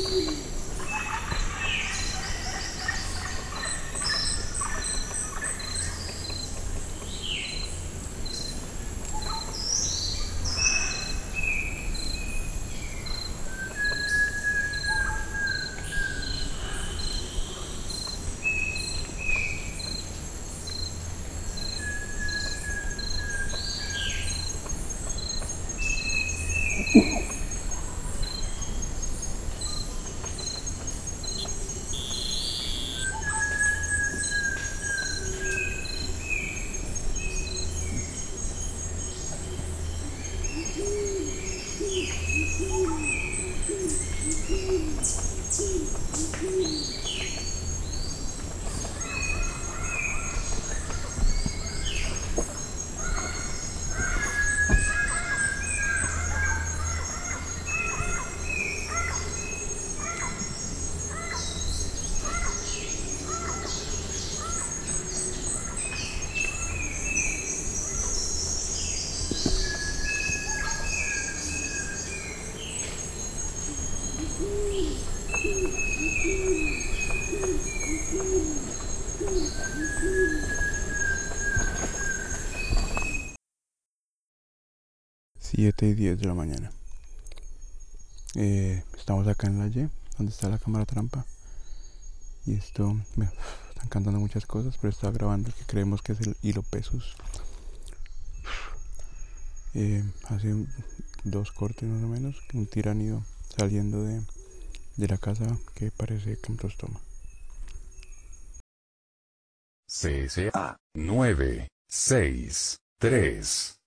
7:10 de la mañana. Estamos acá en la Y, donde está la cámara trampa. Y están cantando muchas cosas, pero está grabando el que creemos que es el hilo Pesos. Hace 2 cortes más o menos, un tiránido saliendo de la casa que parece Camprostoma. CSA 963